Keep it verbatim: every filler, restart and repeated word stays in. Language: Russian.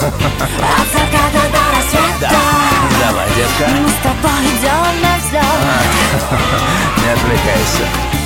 От заката до рассвета. Да. Давай, детка. Мы с тобой идем на взлет. Не отвлекайся.